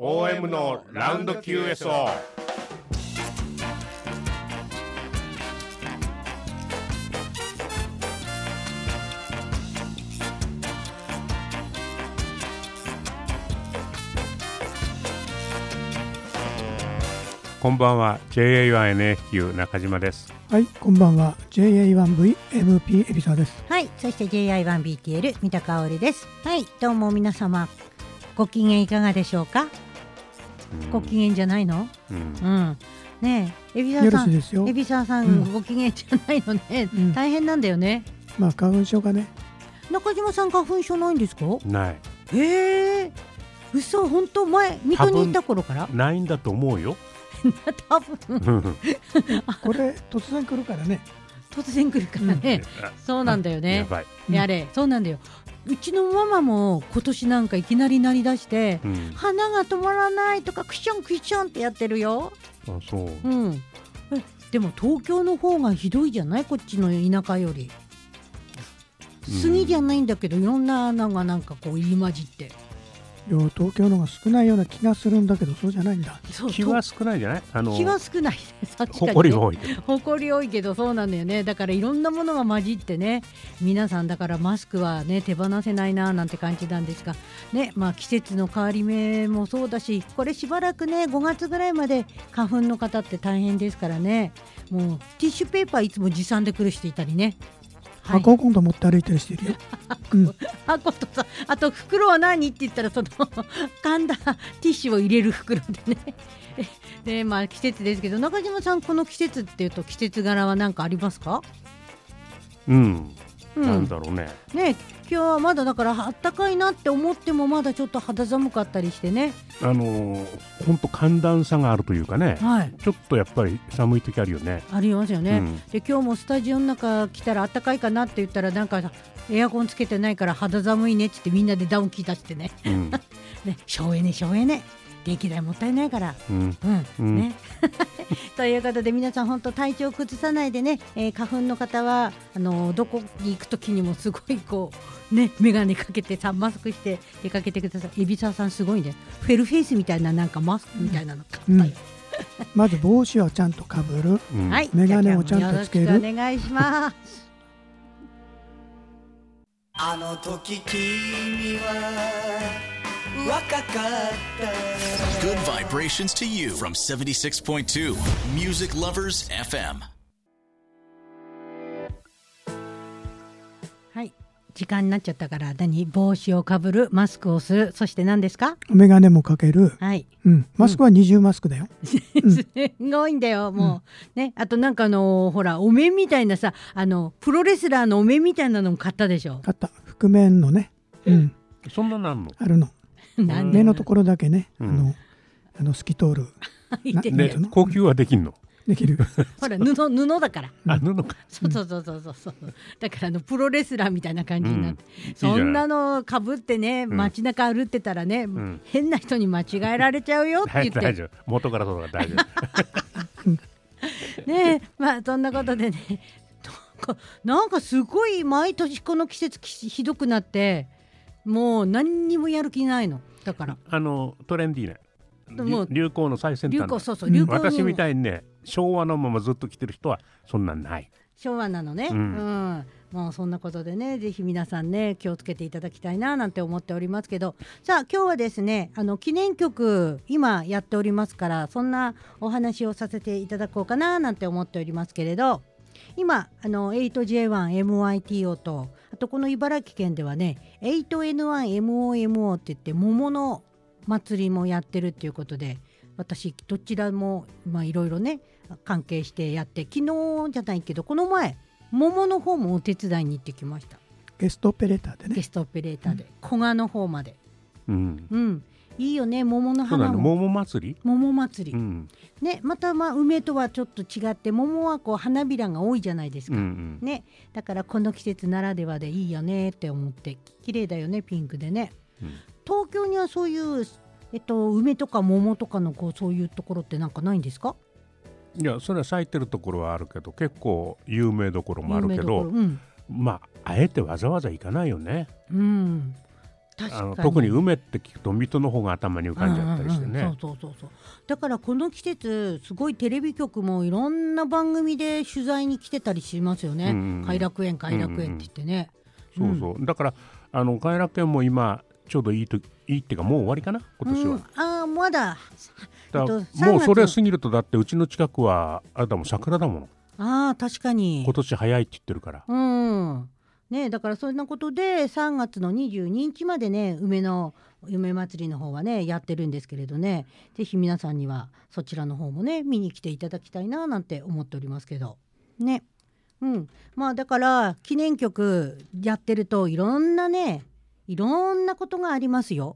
OM のラウンド QSO。こんばんは JA1NFQ 中島です。 はい、こんばんは JA1VMP 海老沢です。 はい、そして JI1BTL 三田香織です。はい、どうも皆様ご機嫌いかがでしょうか。ご機嫌じゃないの？ねえ、海老沢さん、海老沢さん、ご機嫌じゃないのね、大変なんだよね。 まあ花粉症かね。 中島さん花粉症ないんですか？ ない。 嘘、本当？前水戸に行った頃からないんだと思うよ。 多分これ突然来るからね。 突然来るからね、そうなんだよね。 やばい。 あれ、そうなんだよ。うちのママも今年なんかいきなり鳴り出して、鼻が止まらないとかクションクションってやってるよ。 あ、そう。 でも東京の方がひどいじゃない、こっちの田舎より。杉じゃないんだけど、いろんな穴がなんかこう入り混じって。 東京の方が少ないような気がするんだけど、そうじゃないんだ。 気は少ないじゃない？ 気は少ない。 誇り多い。 誇り多いけど、そうなんだよね。だからいろんなものが混じってね、皆さんだからマスクはね手放せないななんて感じなんですがね。まあ季節の変わり目もそうだし、これしばらくね5月ぐらいまで花粉の方って大変ですからね。もうティッシュペーパーいつも持参で来る人いたりね。 箱を今度持って歩いてる人いるよ。 箱とさ、あと袋は何って言ったら、その噛んだティッシュを入れる袋でねで、まあ季節ですけど、中島さんこの季節っていうと季節柄は何かありますか？ なんだろうね。 ね、今日はまだだから暖かいなって思ってもまだちょっと肌寒かったりしてね。 本当寒暖差があるというかね、ちょっとやっぱり寒い時あるよね。 ありますよね。で今日もスタジオの中来たら暖かいかなって言ったら、なんかエアコンつけてないから肌寒いねって言ってみんなでダウン着出してね。ね、省エネ電気代もったいないから、ねということで皆さん本当体調崩さないでね、花粉の方はどこに行くときにもすごいこうね、眼鏡かけてさ、マスクして出かけてください。海老沢さんすごいね、フェルフェイスみたいな、なんかマスクみたいなの買ったよ。 まず帽子はちゃんとかぶる、 はい、 眼鏡をちゃんとつける。 よろしくお願いします。 あの時君は若かった。 Good vibrations to you from 76.2 Music Lovers FM。 はい、時間になっちゃったから、帽子をかぶる、マスクをする、そして何ですか？ 眼鏡もかける。 はい、 マスクは二重マスクだよ。 すごいんだよ、もう、ね。あとなんかほらお面みたいなさ、プロレスラーのお面みたいなのも買ったでしょ？ 買った。覆面のね。 そんななんの？ あるの。目のところだけね、透き通る。 呼吸はできんの？ できる。 ほら布だから。 布か。 そう。だからプロレスラーみたいな感じになって、そんなのかぶってね、街中歩ってたらね、変な人に間違えられちゃうよって言って。 大丈夫。元からそうだ、大丈夫。 ねえ、まあそんなことでね、なんかすごい毎年この季節ひどくなって、もう何にもやる気ないの。だからトレンディーね、流行の最先端の。 流行私みたいにね、昭和のままずっと来てる人はそんなんない。 昭和なのね。もうそんなことでね、ぜひ皆さんね気をつけていただきたいななんて思っておりますけど、さあ今日はですね、記念曲今やっておりますから、そんなお話をさせていただこうかななんて思っておりますけれど、今8J1MITO と、あとこの茨城県ではね 8N1MOMO って言って桃の祭りもやってるっていうことで、私どちらもいろいろね関係してやって、昨日じゃないけどこの前桃の方もお手伝いに行ってきました。 ゲストオペレーターでね。 ゲストオペレーターで、古賀の方まで。いいよね、桃の花も。 桃祭り、 ね、また梅とはちょっと違って、桃はこう花びらが多いじゃないですか、ね。だからこの季節ならではでいいよねって思って、綺麗だよね、ピンクでね。東京にはそういう、梅とか桃とかのそういうところってなんかないんですか？ いや、それは咲いてるところはあるけど、結構有名どころもあるけど、あえてわざわざ行かないよね。 特に梅って聞くと水戸の方が頭に浮かんじゃったりしてね。 そうだからこの季節すごいテレビ局もいろんな番組で取材に来てたりしますよね。偕楽園って言ってね。 だから偕楽園も今ちょうどいいっていうかもう終わりかな今年は。 まだもうそれ過ぎるとだってうちの近くはあれだもん桜だもの。確かに今年早いって言ってるから。 ね、だからそんなことで3月の22日までね梅祭りの方はねやってるんですけれどね、ぜひ皆さんにはそちらの方もね見に来ていただきたいななんて思っておりますけどね。だから記念曲やってるといろんなことがありますよ。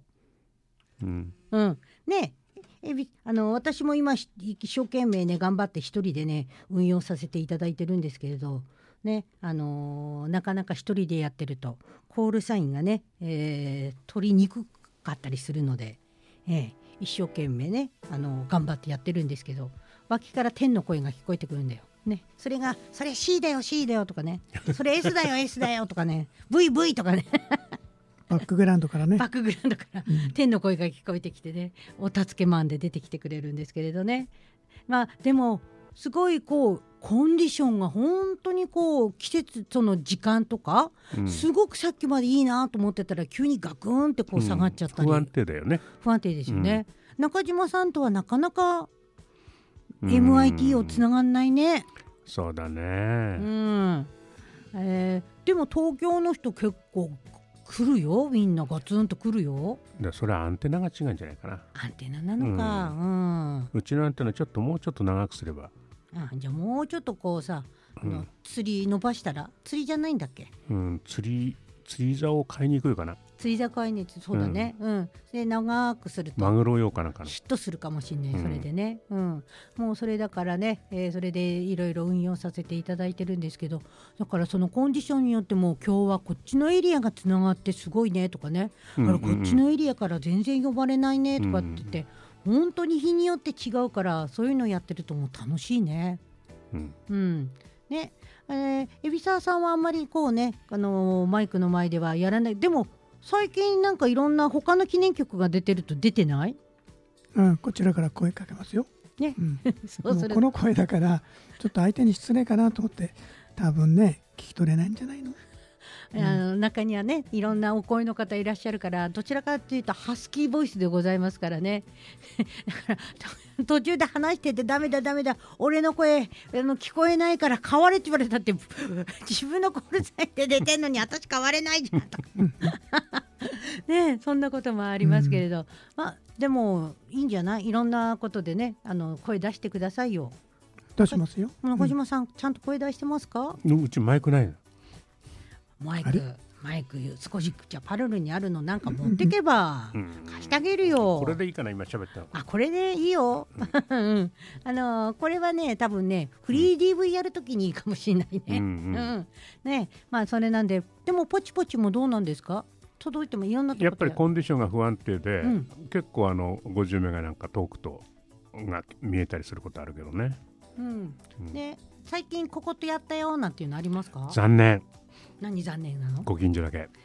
ね、私も今一生懸命ね頑張って一人でね運用させていただいてるんですけれどね、なかなか一人でやってるとコールサインがね、取りにくかったりするので、一生懸命ね頑張ってやってるんですけど、脇から天の声が聞こえてくるんだよ、ね、それ C だよ C だよとかね、それ S だよ S だよとかねVV とかねバックグラウンドから天の声が聞こえてきてね、お助けマンで出てきてくれるんですけれどね。でもすごいコンディションが本当に季節その時間とか、すごくさっきまでいいなと思ってたら急にガクンって下がっちゃったり、 不安定だよね。 不安定ですよね。中島さんとはなかなか MIT をつながんないね。 そうだね。 でも東京の人結構来るよ、みんなガツンと来るよ。 それはアンテナが違うんじゃないかな。 アンテナなのか。 うちのアンテナもうちょっと長くすれば。 じゃあもうちょっと釣り伸ばしたら、釣りじゃないんだっけ。 釣り竿を買いに行くよかな。 釣り竿買いに行って、そうだね。で長くするとマグロ用かなんかのヒットするかもしれない、それでね。もうそれだからね、それでいろいろ運用させていただいてるんですけど、だからそのコンディションによっても今日はこっちのエリアがつながってすごいねとかね、こっちのエリアから全然呼ばれないねとかって言って、本当に日によって違うから、そういうのやってるともう楽しいね。ね、海老沢さんはあんまりマイクの前ではやらない。でも最近なんかいろんな他の記念曲が出てると出てない？ こちらから声かけますよ。 ね、 そうする。この声だからちょっと相手に失礼かなと思って多分ね聞き取れないんじゃないの？ 中にはねいろんなお声の方いらっしゃるから、どちらかというとハスキーボイスでございますからねだから途中で話しててダメだ俺の声聞こえないから変われって言われたって自分のコールサインで出てんのに私変われないじゃんとね、そんなこともありますけれど、でもいいんじゃない？いろんなことでね声出してくださいよ。 出しますよ。 中島さん、ちゃんと声出してますか？ うちマイクないの。マイク少しじゃパルルにあるのなんか持ってけば貸してあげるよ。 これでいいかな、今喋ったの。 これでいいよこれはね多分ねフリー DV やるときにいいかもしれないね。ね、それなんで。でもポチポチもどうなんですか？届いてもいろんなところでやっぱりコンディションが不安定で、結構50メガなんか遠くとが見えたりすることあるけどね。 で最近こことやったよなんていうのありますか？ 残念。 何残念なの？ ご近所だけ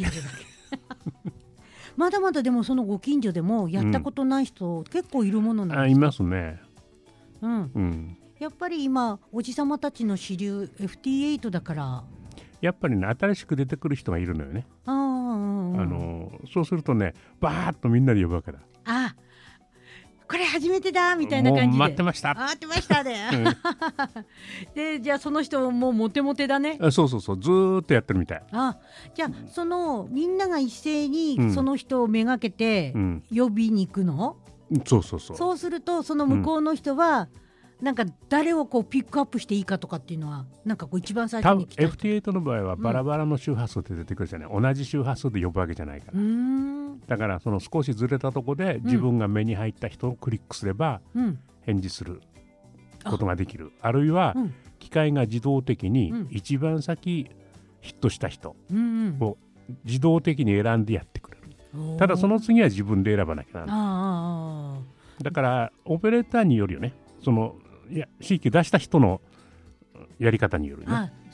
まだまだ。でもそのご近所でもやったことない人、結構いるものなんですか？ いますね。 やっぱり今おじさまたちの主流 FT8 だから、 やっぱりね新しく出てくる人がいるのよね。そうするとねバーッとみんなで呼ぶわけだ。これ初めてだみたいな感じで、もう待ってましたでじゃあその人もうモテモテだね。そうずーっとやってるみたい。じゃあそのみんなが一斉にその人をめがけて呼びに行くの？そうするとその向こうの人は、なんか誰をピックアップしていいかとかっていうのはなんか一番最初に来た。FT8 の場合はバラバラの周波数で出てくるじゃない、同じ周波数で呼ぶわけじゃないから。だからその少しずれたとこで自分が目に入った人をクリックすれば返事することができる。あるいは機械が自動的に一番先ヒットした人を自動的に選んでやってくれる。ただその次は自分で選ばなきゃならない。だからオペレーターによるよね。その新規出した人のやり方によるね。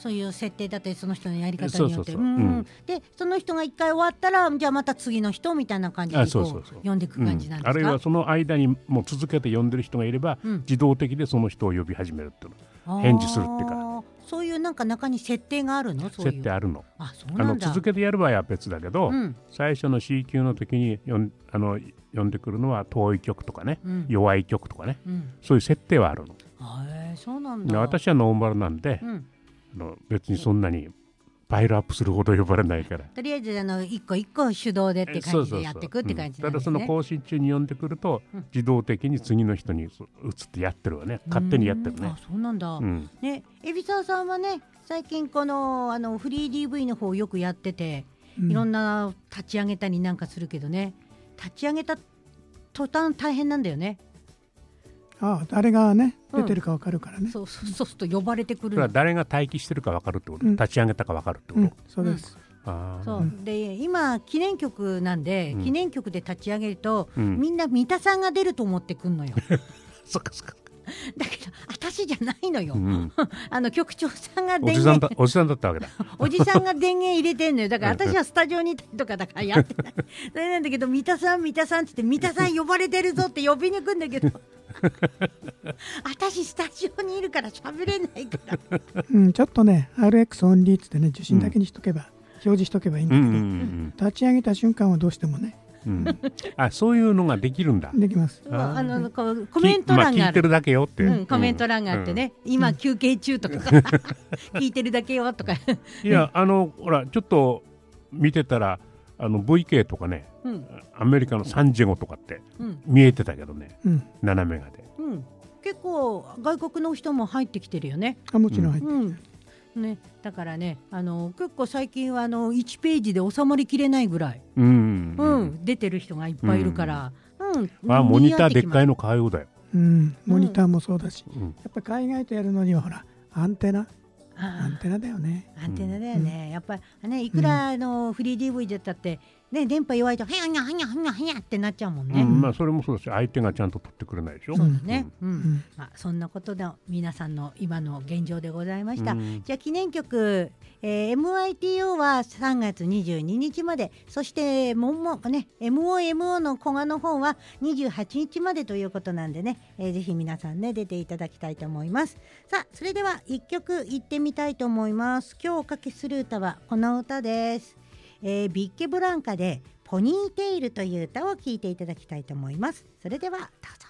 そういう設定だったりその人のやり方によって、でその人が一回終わったらじゃあまた次の人みたいな感じでこう呼んでいく感じなんですか。 あるいはその間にもう続けて呼んでる人がいれば、自動的でその人を呼び始めるっていうの、返事するっていうか、 そういうなんか中に設定があるの？そういう設定あるの。 そうなんだ。 続けてやる場合は別だけど、最初の C 級の時に呼んでくるのは遠い曲とかね、弱い曲とかね、そういう設定はあるの。 そうなんだ。 私はノーマルなんで、別にそんなにパイルアップするほど呼ばれないから、 とりあえず一個一個手動でって感じでやっていくって感じなんですね。 ただその更新中に呼んでくると、自動的に次の人に移ってやってるわね。勝手にやってるね。 そうなんだ。ね、海老沢さんはね、最近このフリー DV の方をよくやってて、いろんな立ち上げたりなんかするけどね、立ち上げた途端大変なんだよね。 誰がね出てるか分かるからね。 そうすると呼ばれてくる。 誰が待機してるか分かるってこと、立ち上げたか分かるってこと。 そうです。 そうで今記念曲なんで、記念曲で立ち上げると、みんな三田さんが出ると思ってくんのよ。 そっかそっか。 だけど私じゃないのよ。局長さんがおじさんだったわけだ。 おじさんが電源入れてんのよ。だから私はスタジオにいたりとかだからやってない。それなんだけど、三田さんって言って三田さん呼ばれてるぞって呼びに行くんだけど私スタジオにいるから喋れないから、 ちょっとね RX オンリーっつってね、受信だけにしとけば、表示しとけばいいんだけど、立ち上げた瞬間はどうしてもね、 そういうのができるんだ。 できます。 コメント欄がある。 聞いてるだけよって、 コメント欄があってね、今休憩中とか聞いてるだけよとかいやほらちょっと見てたらVK とかね、アメリカのサンジェゴとかって見えてたけどね、斜めがで、 結構外国の人も入ってきてるよね。 もちろん入ってきてね、だからね、結構最近は1ページで収まりきれないぐらい、出てる人がいっぱいいるから、 モニターでっかいの買うようだよ。 モニターもそうだし、やっぱり海外とやるのにはほらアンテナだよね。 アンテナだよね。やっぱりね、いくらフリー DV だったってね、電波弱いとはやはやはやってなっちゃうもんね。 それもそうだし、相手がちゃんと取ってくれないでしょ。 そうだね。そんなことの皆さんの今の現状でございました。じゃあ記念曲、MITO は3月22日まで、そしてMOMO の古賀の方は28日までということなんでね、ぜひ皆さんね出ていただきたいと思います。さあ、それでは1曲いってみたいと思います。今日おかけする歌はこの歌です。ビッケブランカでポニーテイルという歌を聴いていただきたいと思います。それではどうぞ。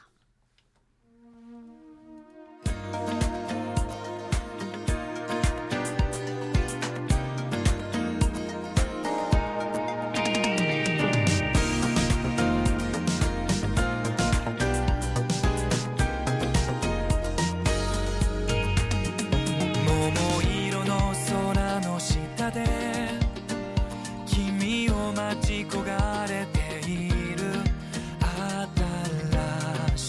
桃色の空の下で待ち焦がれている新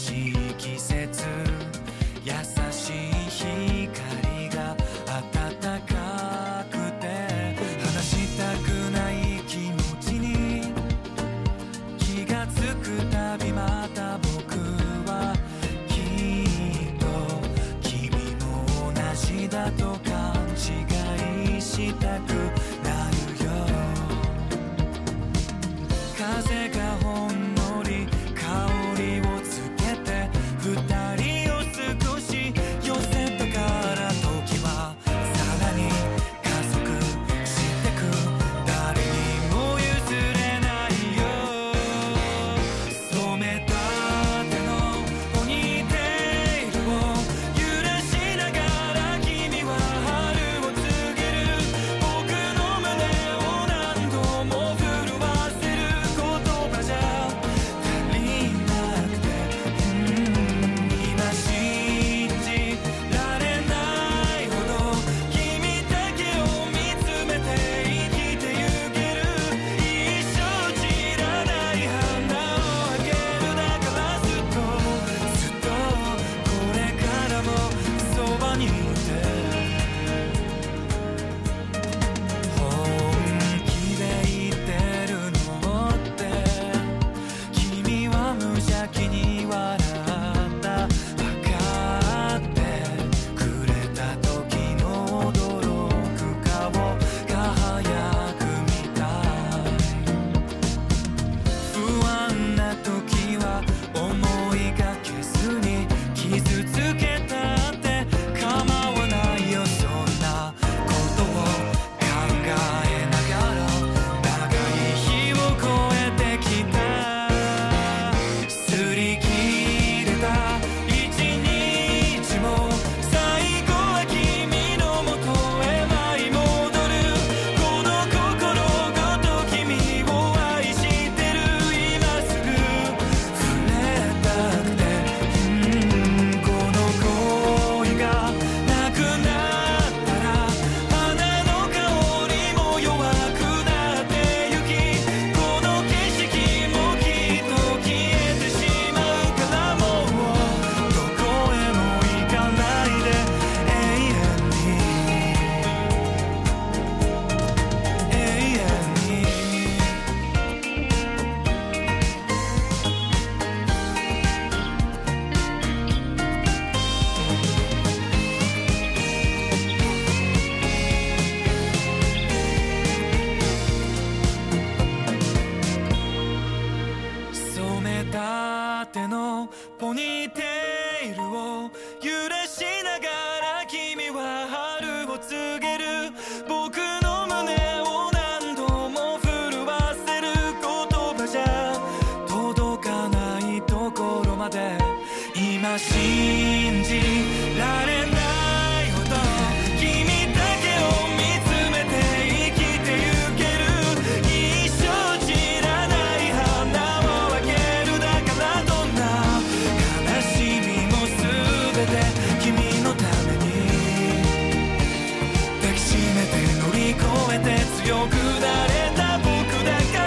手のポニーテールを揺らしながら君は春を告げる。僕の胸を何度も震わせる。言葉じゃ届かないところまで今信じられないほど君だけを見つめて生きてゆける。一生散らない花をあげる。だからどんな悲しみもすべて君のために抱きしめて乗り越えて強くなれた僕だから、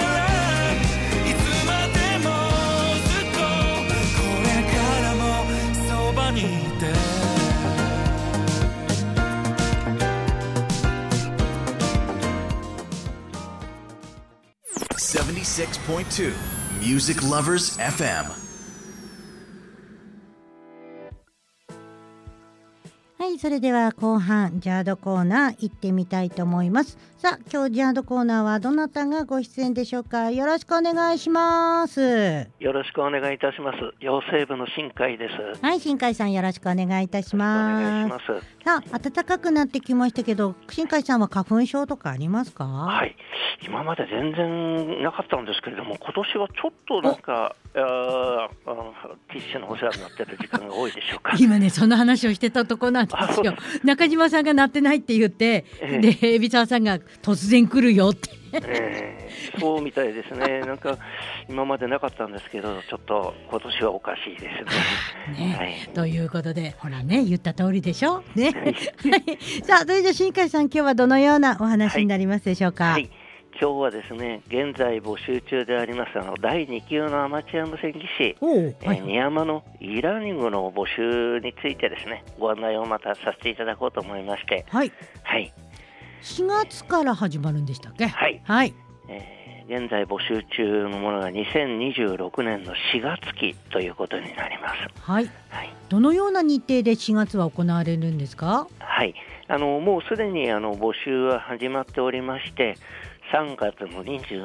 いつまでもずっとこれからもそばにいて。 76.2 Music Lovers FM。 はい、それでは後半ジャードコーナー行ってみたいと思います。さあ、今日ジャードコーナーはどなたがご出演でしょうか。よろしくお願いします。 よろしくお願いいたします。妖精部の新海です。 はい、新海さんよろしくお願いいたします。 お願いします。 さあ、暖かくなってきましたけど、新海さんは花粉症とかありますか。 はい、今まで全然なかったんですけれども、今年はちょっとなんかティッシュのお世話になっている時間が多いでしょうか。 今ね、その話をしてたとこなんですよ。中島さんが鳴ってないって言って、で海老沢さんが突然来るよってそうみたいですね。なんか今までなかったんですけど、ちょっと今年はおかしいですね。 ね、はい、ということで、ほらね、言った通りでしょ、ね。はい、さあ、それじゃ新海さん、今日はどのようなお話になりますでしょうか。 はいはい、今日はですね、現在募集中であります第2級のアマチュア無線技師、ニヤマの e ラーニングの募集についてですね、ご案内をまたさせていただこうと思いまして、 はい、 はい、 4月から始まるんでしたっけ。 はい、はい、現在募集中のものが2026年の4月期ということになります。 はい、はい、どのような日程で4月は行われるんですか。 はい、もうすでに募集は始まっておりまして、3月の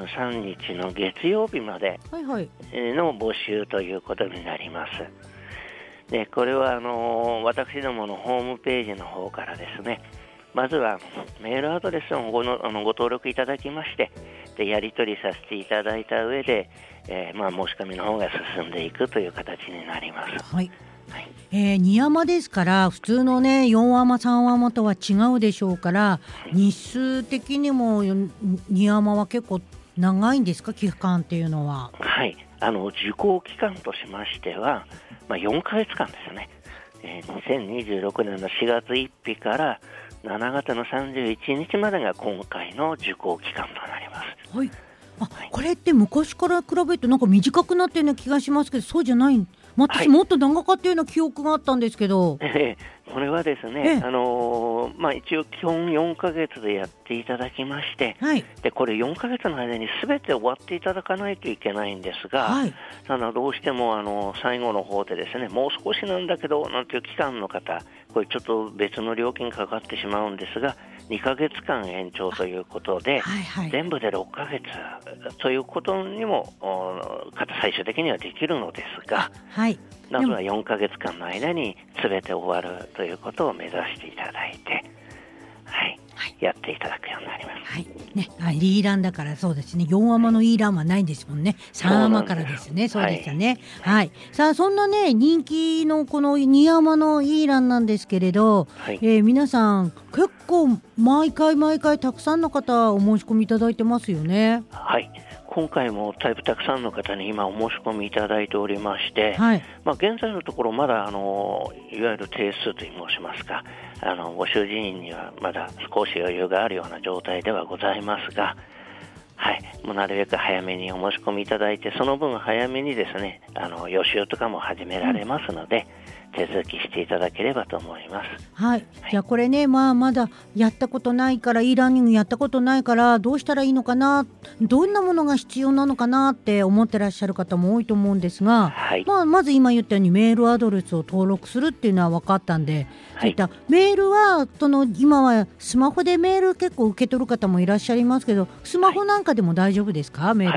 23日の月曜日までの募集ということになります。で、これは私どものホームページの方からですね、まずはメールアドレスをご登録いただきまして、でやり取りさせていただいた上で、申し込みの方が進んでいくという形になります。はい、はい、 2山ですから普通のね4山3山とは違うでしょうから、日数的にも2山は結構長いんですか、期間っていうのは。 はい、受講期間としましては、4ヶ月間ですね。2026年の4月1日から7月の31日までが今回の受講期間となります。 はい、これって昔から比べるとなんか短くなってるような気がしますけど、そうじゃない。私もっと長かったような記憶があったんですけど、 これはですね、一応基本4ヶ月でやっていただきまして、はい、でこれ4ヶ月の間に全て終わっていただかないといけないんですが、はい、どうしても最後の方でですね、もう少しなんだけどなんていう期間の方、これちょっと別の料金かかってしまうんですが、2ヶ月間延長ということで、はいはい、全部で6ヶ月ということにも最終的にはできるのですが、はい、まずは4ヶ月間の間に全て終わるということを目指していただいて、はいはい、やっていただくようになります。 はいね、リーランだからそうですね、4アマのイーランはないんですもんね。3アマからですね。そうでしたね。はいはい、さあそんなね人気のこの2アマのイーランなんですけれど、はい、皆さん結構毎回たくさんの方お申し込みいただいてますよね。 はい、今回もだいぶたくさんの方に今お申し込みいただいておりまして、はい、現在のところまだいわゆる定数と申しますか、募集人員にはまだ少し余裕があるような状態ではございますが、はい、もうなるべく早めにお申し込みいただいて、その分早めにですね予習とかも始められますので、手続きしていただければと思います。 はい、じゃあこれね、まだやったことないから、e ラーニングやったことないからどうしたらいいのかな、どんなものが必要なのかなって思ってらっしゃる方も多いと思うんですが、はい、まず今言ったようにメールアドレスを登録するっていうのは分かったんで、そういったメールは今はスマホでメール結構受け取る方もいらっしゃいますけど、スマホなんかでも大丈夫ですか、メールは。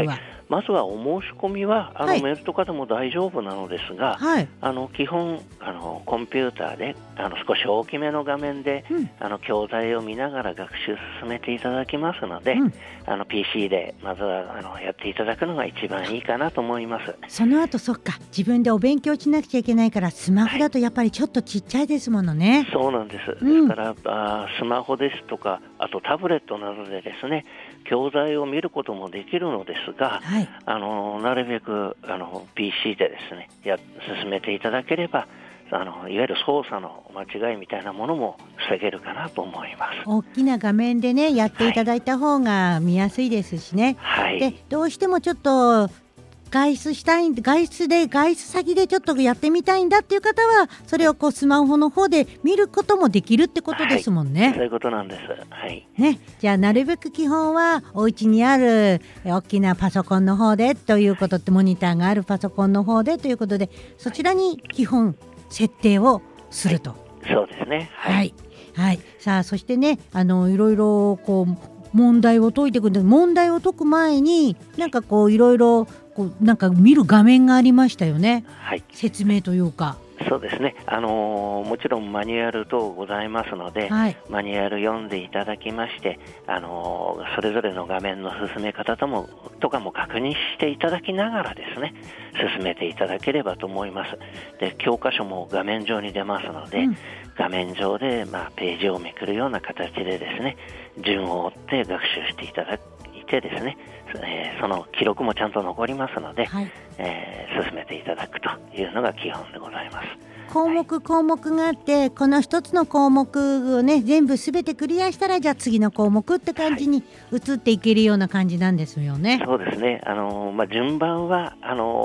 まずはお申し込みはメールとかでも大丈夫なのですが、基本コンピューターで少し大きめの画面で、教材を見ながら学習進めていただきますので、PC でまずはやっていただくのが一番いいかなと思います。 その後そっか、自分でお勉強しなくちゃいけないから、スマホだとやっぱりちょっとちっちゃいですものね。 そうなんです。ですからスマホですとか、あとタブレットなどでですね、教材を見ることもできるのですが、なるべくPC でですね進めていただければ、いわゆる操作の間違いみたいなものも防げるかなと思います。 大きな画面でねやっていただいた方が見やすいですしね、でどうしてもちょっと外出先でちょっとやってみたいんだっていう方は、それをスマホの方で見ることもできるってことですもんね。 そういうことなんです。 じゃあなるべく基本はお家にある大きなパソコンの方でということって、モニターがあるパソコンの方でということで、そちらに基本設定をすると。 そうですね。 さあそしてね、いろいろ問題を解いていくんで、問題を解く前になんかいろいろなんか見る画面がありましたよね。説明というか。 そうですね、もちろんマニュアル等ございますので、マニュアル読んでいただきまして、それぞれの画面の進め方とかも確認していただきながらですね、進めていただければと思います。で、教科書も画面上に出ますので、画面上で、ページをめくるような形でですね、順を追って学習していただいてですね、その記録もちゃんと残りますので、進めていただくというのが基本でございます。 項目があって、この一つの項目をね全部すべてクリアしたら、じゃあ次の項目って感じに移っていけるような感じなんですよね。 そうですね。順番は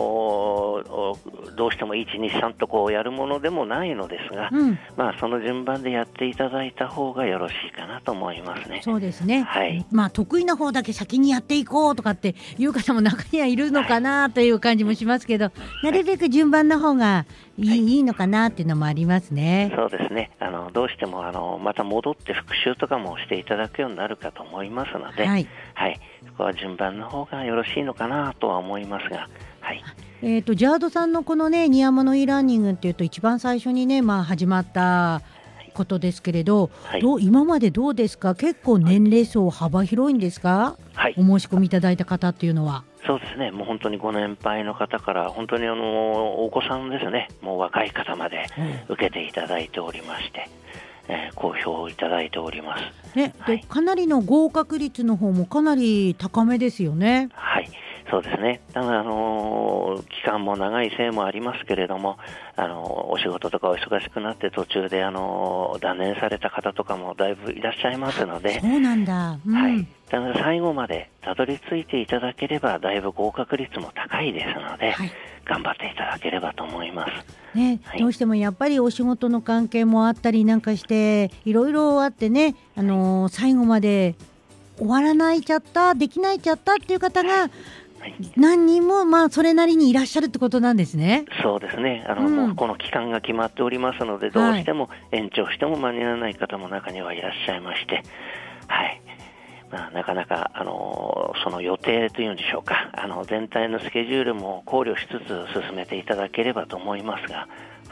どうしても 1,2,3 とやるものでもないのですが、その順番でやっていただいた方がよろしいかなと思いますね。 そうですね。得意な方だけ先にやっていこうとかっていう方も中にはいるのかなという感じもしますけど、なるべく順番の方がいいのかなっていうのもありますね。 そうですね。どうしてもまた戻って復習とかもしていただくようになるかと思いますので、そこは順番の方がよろしいのかなとは思いますが、 ジャードさんのこのねニヤマの e ラーニングっていうと、一番最初にね始まったことですけれど、今までどうですか？結構年齢層幅広いんですか？お申し込みいただいた方っていうのは。 そうですね。もう本当にご年配の方から本当にお子さんですね、もう若い方まで受けていただいておりまして、好評いただいております。 でかなりの合格率の方もかなり高めですよね。 そうですね。ただ期間も長いせいもありますけれども、お仕事とかお忙しくなって途中で断念された方とかもだいぶいらっしゃいますので。 そうなんだ。 ただ最後までたどり着いていただければだいぶ合格率も高いですので、頑張っていただければと思います。 どうしてもやっぱりお仕事の関係もあったりなんかしていろいろあってね、最後まで終わらないちゃったできないちゃったっていう方が何人もそれなりにいらっしゃるってことなんですね。 そうですね。もうこの期間が決まっておりますので、どうしても延長しても間に合わない方も中にはいらっしゃいまして、なかなかその予定というんでしょうか、全体のスケジュールも考慮しつつ進めていただければと思いますが、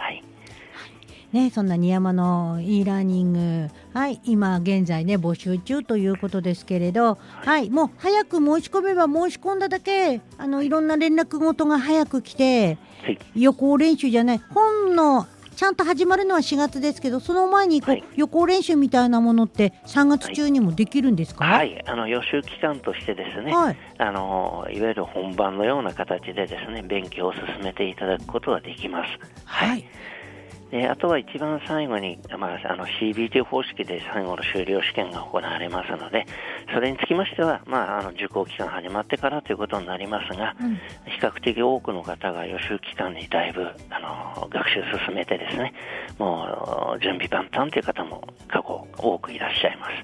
そんなニヤマの e ラーニング、今現在ね募集中ということですけれど、もう早く申し込めば申し込んだだけいろんな連絡事が早く来て、予行練習じゃない本のちゃんと始まるのは4月ですけど、その前に予行練習みたいなものって3月中にもできるんですか？ 予習期間としてですね、いわゆる本番のような形でですね勉強を進めていただくことができます。であとは一番最後に、CBT 方式で最後の修了試験が行われますので、それにつきましては、受講期間始まってからということになりますが、比較的多くの方が予習期間にだいぶ学習進めてですね、もう準備万端という方も過去多くいらっしゃいます。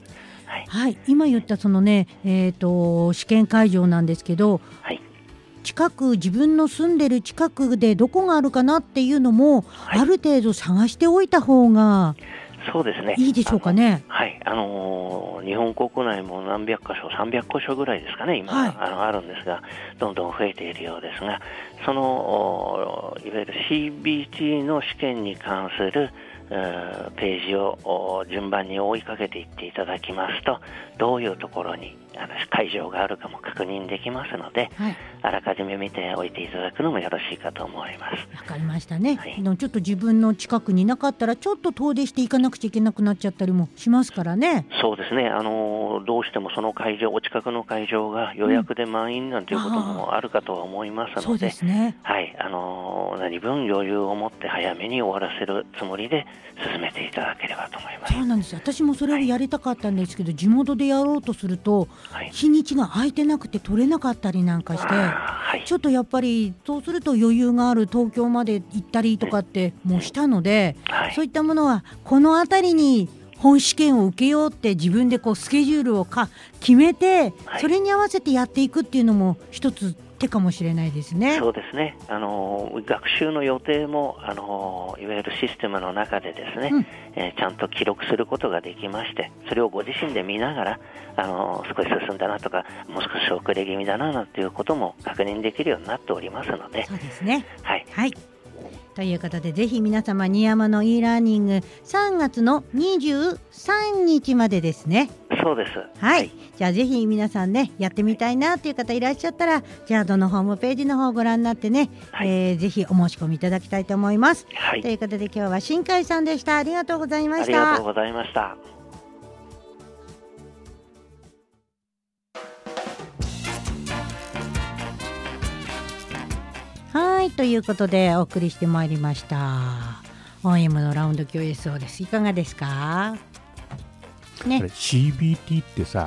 今言ったそのね、試験会場なんですけど、自分の住んでる近くでどこがあるかなっていうのも、ある程度探しておいた方がそうですね。 いいでしょうかね。 はい、日本国内も何百箇所、300箇所ぐらいですかね、今、あるんですが、どんどん増えているようですが、そのいわゆる CBT の試験に関するページを順番に追いかけていっていただきますと、どういうところに会場があるかも確認できますので、あらかじめ見ておいていただくのもよろしいかと思います。 わかりましたね。ちょっと自分の近くになかったらちょっと遠出していかなくちゃいけなくなっちゃったりもしますからね。 そうですね。どうしてもその会場、お近くの会場が予約で満員なんていうこともあるかとは思いますので、 そうですね。 はい、何分余裕を持って早めに終わらせるつもりで進めていただければと思います。 そうなんです。私もそれをやりたかったんですけど、地元でやろうとすると、日にちが空いてなくて取れなかったりなんかして、ちょっとやっぱりそうすると余裕がある東京まで行ったりとかってもうしたので、そういったものはこの辺りに本試験を受けようって自分でこうスケジュールを決めて、それに合わせてやっていくっていうのも一つ手かもしれないですね。 そうですね。学習の予定もいわゆるシステムの中でですね、ちゃんと記録することができまして、それをご自身で見ながら少し進んだなとか、もう少し遅れ気味だななんていうことも確認できるようになっておりますので。 そうですね。 はい、 はい、ということで、ぜひ皆様新山の e ラーニング3月の23日までですね。 そうです。 はい、じゃあぜひ皆さんね、やってみたいなという方いらっしゃったら、じゃあどのホームページの方をご覧になってね、ぜひお申し込みいただきたいと思います。ということで今日は新海さんでした。ありがとうございました。 ありがとうございました。 はい、ということでお送りしてまいりました OM のラウンド QSO です。いかがですかね。 CBT ってさ、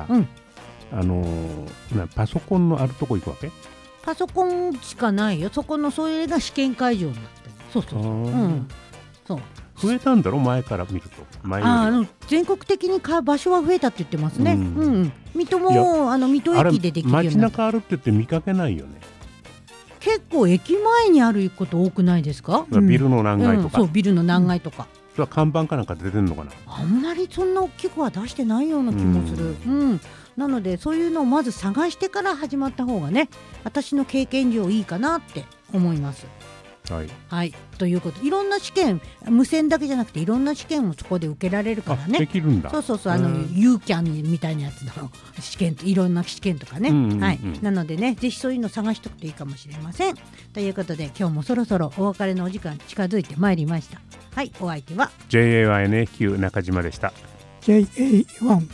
パソコンのあるとこ行くわけ？ パソコンしかないよ。それが試験会場になってる。そう、そう増えたんだろ、前から見ると。 全国的に場所は増えたって言ってますね。水戸も水戸駅でできるようになった。 街中あるって言って見かけないよね。 結構駅前にあること多くないですか？ ビルの何階とか。 そうビルの何階とか。 それは看板かなんか出てるのかな。 あんまりそんな大きくは出してないような気もする。なのでそういうのをまず探してから始まった方がね、私の経験上いいかなって思います。はい、ということ、いろんな試験、無線だけじゃなくていろんな試験もそこで受けられるからね。 できるんだ。 そう、ユーキャンみたいなやつの試験、いろんな試験とかね。なのでね、ぜひそういうの探しておくといいかもしれません。ということで今日もそろそろお別れのお時間近づいてまいりました。はい、お相手は JA1NQ 中島でした。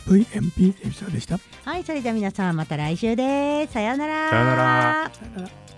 JA1VMP エビサでした。 はい、それでは皆さんまた来週です。さようなら。 さようなら。